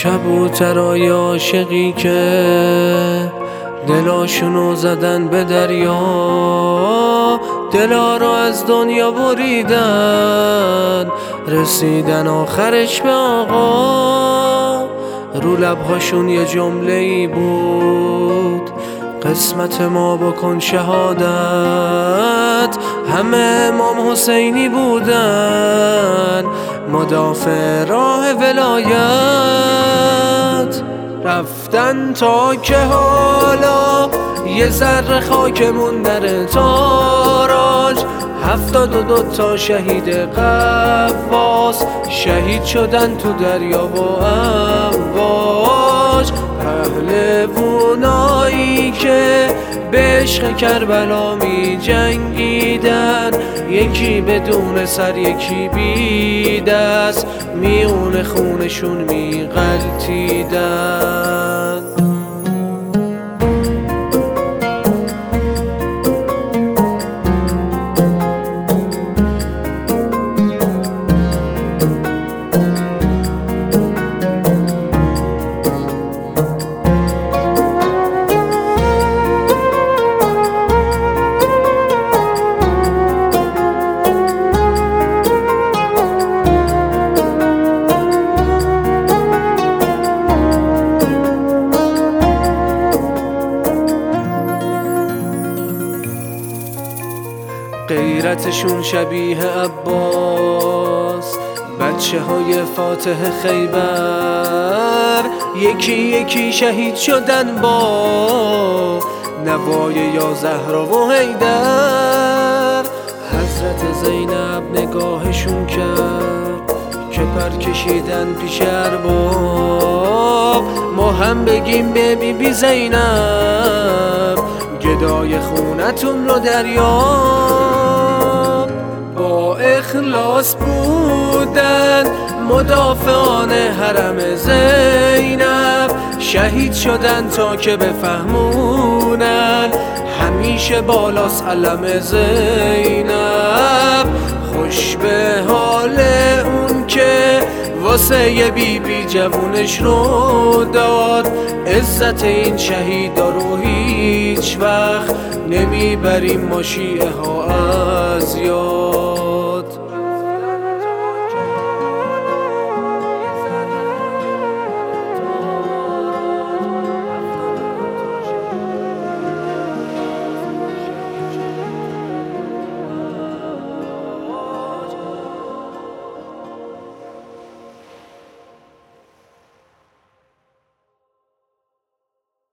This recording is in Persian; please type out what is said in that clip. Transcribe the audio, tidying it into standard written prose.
کبوترای عاشقی که دلاشونو زدن به دریا، دلا رو از دنیا بریدن، رسیدن آخرش به آقا. رو لبهاشون یه جمله ای بود، قسمت ما بکن شهادت. همه امام حسینی بودن، مدافع راه ولایت. رفتن تا که حالا یه ذره خاکمون در تاراج. 72 تا شهید قواس شهید شدن تو دریا و امواج. پهلوونایی که به عشق کربلا می جنگیدن، یکی بدون سر یکی بی دست، میون خونشون می غلطیدن. غیرتشون شبیه عباس، بچه های فاتح خیبر، یکی یکی شهید شدن با نوای یا زهرا و حیدر. حضرت زینب نگاهشون کرد که پر کشیدن پیش ارباب. ما هم بگیم به بی بی زینب، گدای خونتون رو دریاب. با اخلاص بودن مدافعان حرم زینب، شهید شدن تا که بفهمونن همیشه بالاست علم زینب. خوش به حال اون که واسه یه بی بی جوونش رو داد. عزت این شهیدا رو هیچ وقت نمیبریم ما شیعه ها از یاد.